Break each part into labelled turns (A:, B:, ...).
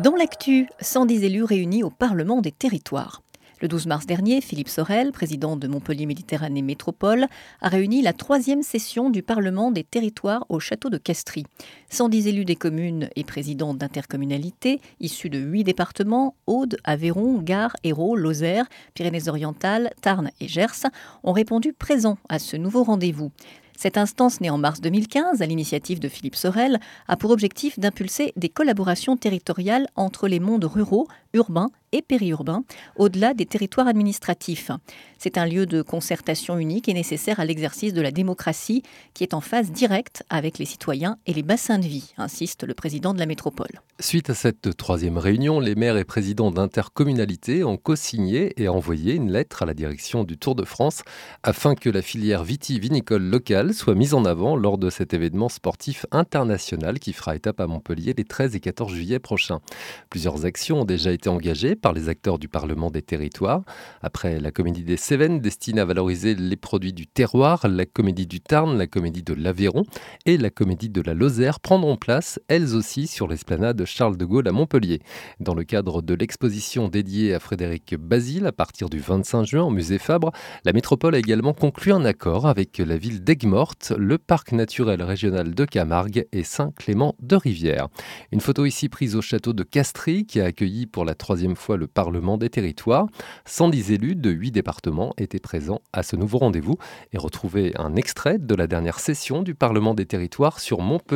A: Dans l'actu, 110 élus réunis au Parlement des territoires. Le 12 mars dernier, Philippe Sorel, président de Montpellier Méditerranée Métropole, a réuni la 3e session du Parlement des territoires au château de Castries. 110 élus des communes et présidents d'intercommunalités, issus de 8 départements, Aude, Aveyron, Gard, Hérault, Lozère, Pyrénées-Orientales, Tarn et Gers, ont répondu présents à ce nouveau rendez-vous. Cette instance, née en mars 2015 à l'initiative de Philippe Sorel, a pour objectif d'impulser des collaborations territoriales entre les mondes ruraux, urbains et périurbains, au-delà des territoires administratifs. C'est un lieu de concertation unique et nécessaire à l'exercice de la démocratie qui est en phase directe avec les citoyens et les bassins de vie, insiste le président de la métropole.
B: Suite à cette 3e réunion, les maires et présidents d'intercommunalités ont co-signé et envoyé une lettre à la direction du Tour de France afin que la filière vitivinicole locale soit mise en avant lors de cet événement sportif international qui fera étape à Montpellier les 13 et 14 juillet prochains. Plusieurs actions ont déjà été engagées par les acteurs du Parlement des territoires. Après la comédie des Cévennes destinée à valoriser les produits du terroir, la comédie du Tarn, la comédie de l'Aveyron et la comédie de la Lozère prendront place, elles aussi, sur l'esplanade Charles de Gaulle à Montpellier. Dans le cadre de l'exposition dédiée à Frédéric Bazille à partir du 25 juin au musée Fabre, la métropole a également conclu un accord avec la ville d'Aigues-Mortes, le parc naturel régional de Camargue et Saint-Clément-de-Rivière. Une photo ici prise au château de Castries qui a accueilli pour la 3e fois le Parlement des territoires. 110 élus de 8 départements étaient présents à ce nouveau rendez-vous et retrouvez un extrait de la dernière session du Parlement des territoires sur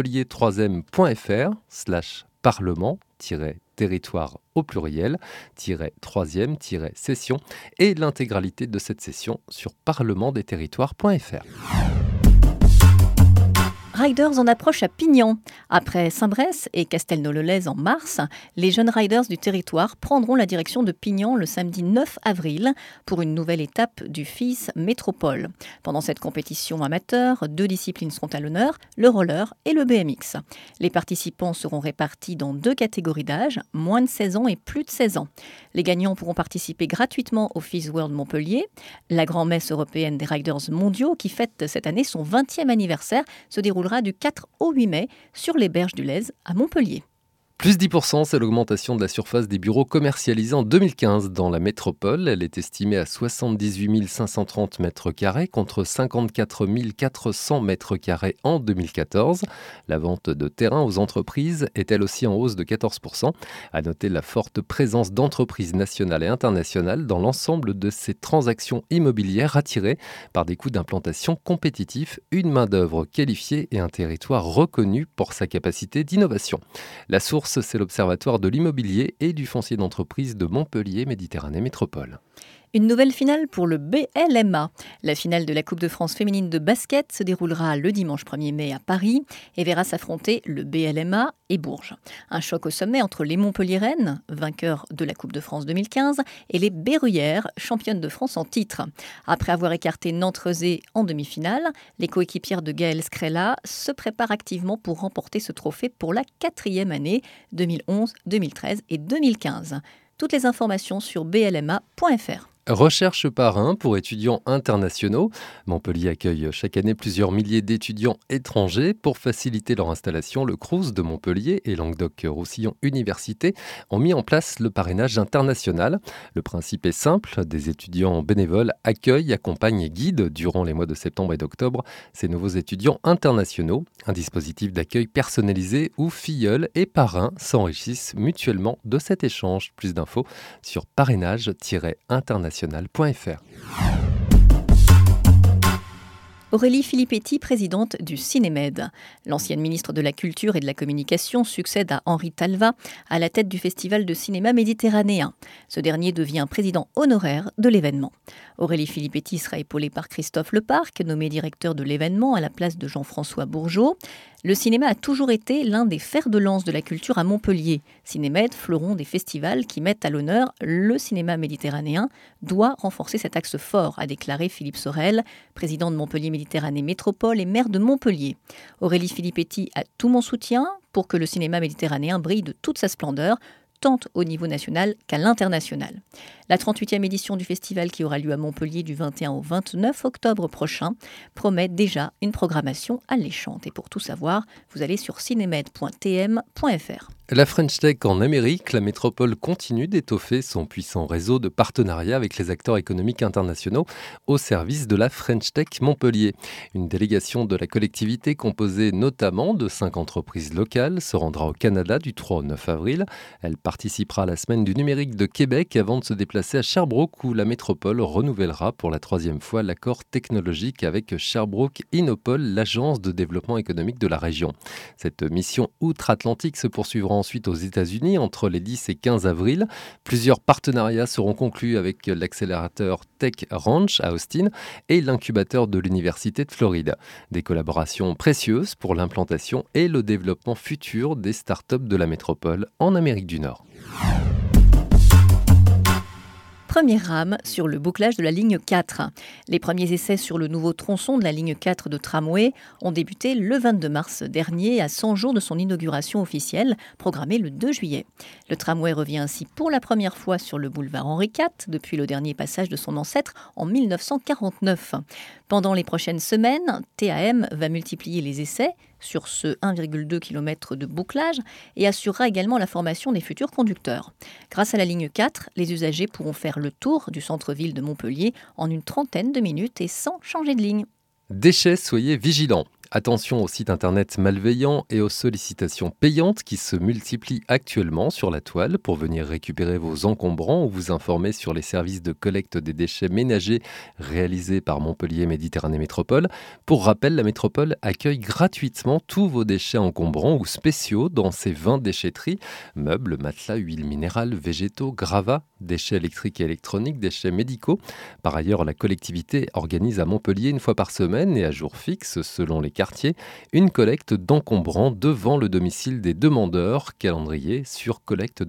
B: montpellier3e.fr/parlement-territoire au pluriel, -3e-session et l'intégralité de cette session sur parlementdesterritoires.fr.
A: Riders en approche à Pignan. Après Saint-Bresse et Castelnau-le-Lez en mars, les jeunes riders du territoire prendront la direction de Pignan le samedi 9 avril pour une nouvelle étape du FIS Métropole. Pendant cette compétition amateur, 2 disciplines seront à l'honneur, le roller et le BMX. Les participants seront répartis dans 2 catégories d'âge, moins de 16 ans et plus de 16 ans. Les gagnants pourront participer gratuitement au FIS World Montpellier. La grand-messe européenne des riders mondiaux, qui fête cette année son 20e anniversaire, se déroulera du 4 au 8 mai sur les berges du Lez à Montpellier.
B: Plus 10%, c'est l'augmentation de la surface des bureaux commercialisés en 2015 dans la métropole. Elle est estimée à 78 530 mètres carrés contre 54 400 mètres carrés en 2014. La vente de terrains aux entreprises est elle aussi en hausse de 14%. À noter la forte présence d'entreprises nationales et internationales dans l'ensemble de ces transactions immobilières attirées par des coûts d'implantation compétitifs, une main-d'œuvre qualifiée et un territoire reconnu pour sa capacité d'innovation. La source, c'est l'Observatoire de l'immobilier et du foncier d'entreprise de Montpellier Méditerranée Métropole.
A: Une nouvelle finale pour le BLMA. La finale de la Coupe de France féminine de basket se déroulera le dimanche 1er mai à Paris et verra s'affronter le BLMA et Bourges. Un choc au sommet entre les Montpelliéraines, vainqueurs de la Coupe de France 2015, et les Berruyères, championnes de France en titre. Après avoir écarté Nantes-Rezé en demi-finale, les coéquipières de Gaëlle Scrella se préparent activement pour remporter ce trophée pour la 4e année, 2011, 2013 et 2015. Toutes les informations sur blma.fr.
B: Recherche parrain pour étudiants internationaux. Montpellier accueille chaque année plusieurs milliers d'étudiants étrangers. Pour faciliter leur installation, le Crous de Montpellier et Languedoc-Roussillon Université ont mis en place le parrainage international. Le principe est simple, des étudiants bénévoles accueillent, accompagnent et guident durant les mois de septembre et d'octobre ces nouveaux étudiants internationaux. Un dispositif d'accueil personnalisé où filleuls et parrains s'enrichissent mutuellement de cet échange. Plus d'infos sur parrainage-international.fr.
A: Aurélie Filippetti, présidente du Cinémed. L'ancienne ministre de la Culture et de la Communication succède à Henri Talva à la tête du Festival de cinéma méditerranéen. Ce dernier devient président honoraire de l'événement. Aurélie Filippetti sera épaulée par Christophe Leparc, nommé directeur de l'événement à la place de Jean-François Bourgeot. Le cinéma a toujours été l'un des fers de lance de la culture à Montpellier. Cinémed, fleuron des festivals qui mettent à l'honneur le cinéma méditerranéen, doit renforcer cet axe fort, a déclaré Philippe Sorel, président de Montpellier Méditerranée Métropole et maire de Montpellier. Aurélie Filippetti a tout mon soutien pour que le cinéma méditerranéen brille de toute sa splendeur, tant au niveau national qu'à l'international. La 38e édition du festival, qui aura lieu à Montpellier du 21 au 29 octobre prochain, promet déjà une programmation alléchante. Et pour tout savoir, vous allez sur cinemed.tm.fr.
B: La French Tech en Amérique, la métropole continue d'étoffer son puissant réseau de partenariats avec les acteurs économiques internationaux au service de la French Tech Montpellier. Une délégation de la collectivité composée notamment de 5 entreprises locales se rendra au Canada du 3 au 9 avril. Elle participera à la semaine du numérique de Québec avant de se déplacer à Sherbrooke où la métropole renouvellera pour la 3e fois l'accord technologique avec Sherbrooke Innopol, l'agence de développement économique de la région. Cette mission outre-Atlantique se poursuivra ensuite aux États-Unis entre les 10 et 15 avril. Plusieurs partenariats seront conclus avec l'accélérateur Tech Ranch à Austin et l'incubateur de l'Université de Floride. Des collaborations précieuses pour l'implantation et le développement futur des startups de la métropole en Amérique du Nord.
A: Première rame sur le bouclage de la ligne 4. Les premiers essais sur le nouveau tronçon de la ligne 4 de tramway ont débuté le 22 mars dernier, à 100 jours de son inauguration officielle, programmée le 2 juillet. Le tramway revient ainsi pour la première fois sur le boulevard Henri IV, depuis le dernier passage de son ancêtre en 1949. Pendant les prochaines semaines, TAM va multiplier les essais sur ce 1,2 km de bouclage et assurera également la formation des futurs conducteurs. Grâce à la ligne 4, les usagers pourront faire le tour du centre-ville de Montpellier en une trentaine de minutes et sans changer de ligne.
B: Déchets, soyez vigilants. Attention aux sites internet malveillants et aux sollicitations payantes qui se multiplient actuellement sur la toile pour venir récupérer vos encombrants ou vous informer sur les services de collecte des déchets ménagers réalisés par Montpellier Méditerranée Métropole. Pour rappel, la métropole accueille gratuitement tous vos déchets encombrants ou spéciaux dans ses 20 déchetteries, meubles, matelas, huiles minérales, végétaux, gravats, déchets électriques et électroniques, déchets médicaux. Par ailleurs, la collectivité organise à Montpellier une fois par semaine et à jour fixe, selon les quartiers, une collecte d'encombrants devant le domicile des demandeurs, calendrier sur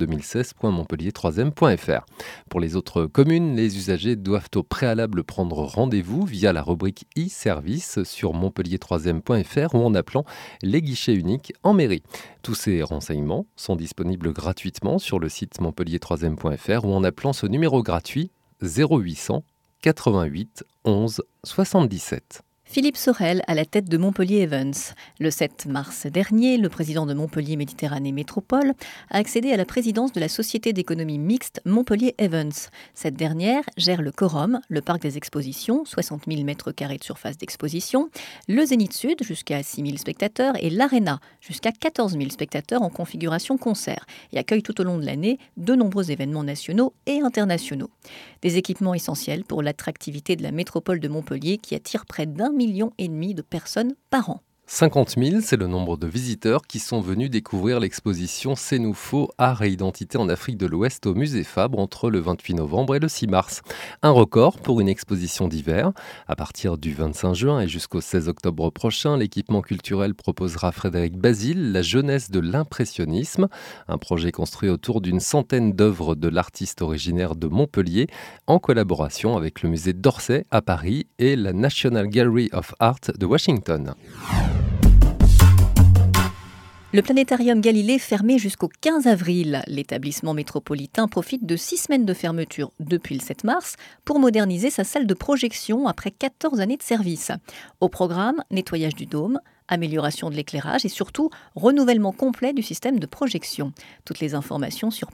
B: collecte2016.montpellier3m.fr. Pour les autres communes, les usagers doivent au préalable prendre rendez-vous via la rubrique e-service sur montpellier3m.fr ou en appelant les guichets uniques en mairie. Tous ces renseignements sont disponibles gratuitement sur le site montpellier3m.fr ou en appelant ce numéro gratuit 0800 88 11 77.
A: Philippe Sorel à la tête de Montpellier Events. Le 7 mars dernier, le président de Montpellier Méditerranée Métropole a accédé à la présidence de la société d'économie mixte Montpellier Events. Cette dernière gère le Corum, le parc des expositions, 60 000 m² de surface d'exposition, le Zénith Sud, jusqu'à 6 000 spectateurs, et l'Arena, jusqu'à 14 000 spectateurs en configuration concert, et accueille tout au long de l'année de nombreux événements nationaux et internationaux. Des équipements essentiels pour l'attractivité de la métropole de Montpellier qui attire près d'1,5 million de personnes par an.
B: 50 000, c'est le nombre de visiteurs qui sont venus découvrir l'exposition C'est nous faux, art et identité en Afrique de l'Ouest au musée Fabre entre le 28 novembre et le 6 mars. Un record pour une exposition d'hiver. À partir du 25 juin et jusqu'au 16 octobre prochain, l'équipement culturel proposera Frédéric Basile, la jeunesse de l'impressionnisme, un projet construit autour d'une centaine d'œuvres de l'artiste originaire de Montpellier, en collaboration avec le musée d'Orsay à Paris et la National Gallery of Art de Washington.
A: Le planétarium Galilée fermé jusqu'au 15 avril. L'établissement métropolitain profite de 6 semaines de fermeture depuis le 7 mars pour moderniser sa salle de projection après 14 années de service. Au programme, nettoyage du dôme, amélioration de l'éclairage et surtout renouvellement complet du système de projection. Toutes les informations sur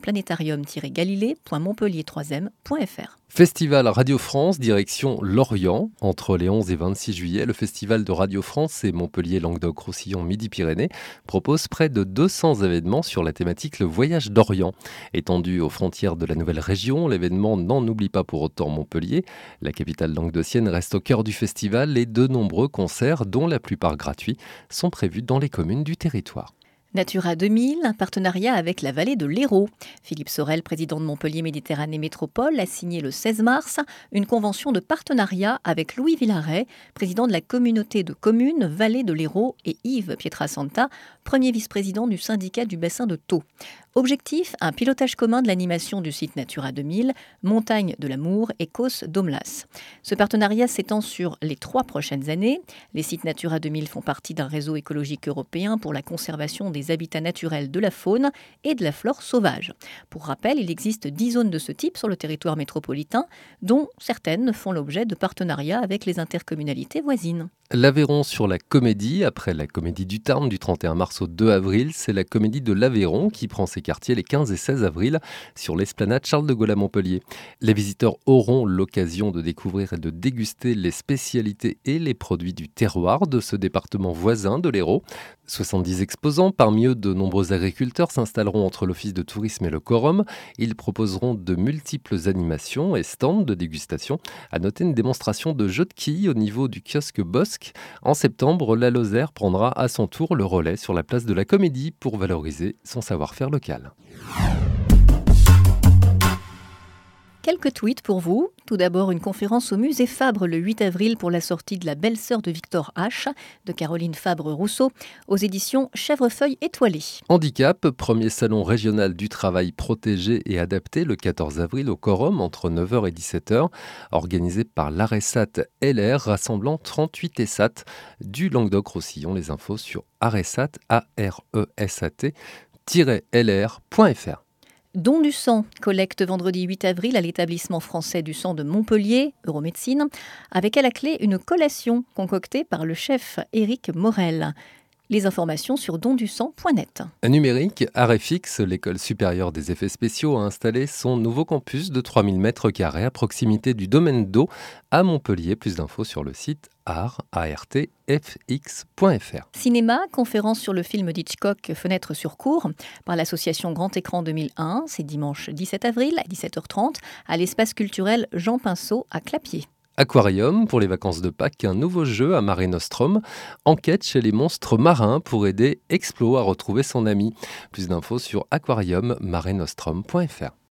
A: planétarium-galilée.montpellier3m.fr.
B: Festival Radio France, direction Lorient. Entre les 11 et 26 juillet, le Festival de Radio France et Montpellier Languedoc-Roussillon Midi-Pyrénées propose près de 200 événements sur la thématique Le Voyage d'Orient. Étendu aux frontières de la nouvelle région, l'événement n'en oublie pas pour autant Montpellier. La capitale languedocienne reste au cœur du festival et de nombreux concerts, dont la plupart gratuits, sont prévus dans les communes du territoire.
A: Natura 2000, un partenariat avec la vallée de l'Hérault. Philippe Sorel, président de Montpellier Méditerranée Métropole, a signé le 16 mars une convention de partenariat avec Louis Villaret, président de la communauté de communes Vallée de l'Hérault, et Yves Pietrasanta, premier vice-président du syndicat du bassin de Thau. Objectif, un pilotage commun de l'animation du site Natura 2000, Montagne de l'Amour et Causse d'Omlas. Ce partenariat s'étend sur les 3 prochaines années. Les sites Natura 2000 font partie d'un réseau écologique européen pour la conservation des habitats naturels de la faune et de la flore sauvage. Pour rappel, il existe 10 zones de ce type sur le territoire métropolitain, dont certaines font l'objet de partenariats avec les intercommunalités voisines.
B: L'Aveyron sur la comédie, après la comédie du Tarn du 31 mars au 2 avril, c'est la comédie de l'Aveyron qui prend ses quartiers les 15 et 16 avril sur l'esplanade Charles de Gaulle à Montpellier. Les visiteurs auront l'occasion de découvrir et de déguster les spécialités et les produits du terroir de ce département voisin de l'Hérault. 70 exposants, parmi eux de nombreux agriculteurs, s'installeront entre l'Office de tourisme et le Quorum. Ils proposeront de multiples animations et stands de dégustation. À noter une démonstration de jeux de quilles au niveau du kiosque Bosque. En septembre, la Lozère prendra à son tour le relais sur la place de la Comédie pour valoriser son savoir-faire local.
A: Quelques tweets pour vous. Tout d'abord, une conférence au musée Fabre le 8 avril pour la sortie de La belle-sœur de Victor H. de Caroline Fabre-Rousseau aux éditions Chèvrefeuille étoilée.
B: Handicap, premier salon régional du travail protégé et adapté le 14 avril au Quorum entre 9h et 17h, organisé par l'ARESAT LR rassemblant 38 ESAT du Languedoc-Roussillon. Les infos sur aresat, aresat-lr.fr.
A: Don du sang, collecte vendredi 8 avril à l'établissement français du sang de Montpellier, Euromédecine, avec à la clé une collation concoctée par le chef Éric Morel. Les informations sur dondusang.net.
B: Numérique, Arefix, l'école supérieure des effets spéciaux, a installé son nouveau campus de 3000 m² à proximité du domaine d'eau à Montpellier. Plus d'infos sur le site artfx.fr.
A: Cinéma, conférence sur le film d'Hitchcock Fenêtre sur cour par l'association Grand Écran 2001. C'est dimanche 17 avril à 17h30 à l'espace culturel Jean Pinceau à Clapier.
B: Aquarium, pour les vacances de Pâques, un nouveau jeu à Mare Nostrum. Enquête chez les monstres marins pour aider Explo à retrouver son ami. Plus d'infos sur aquariummarenostrum.fr.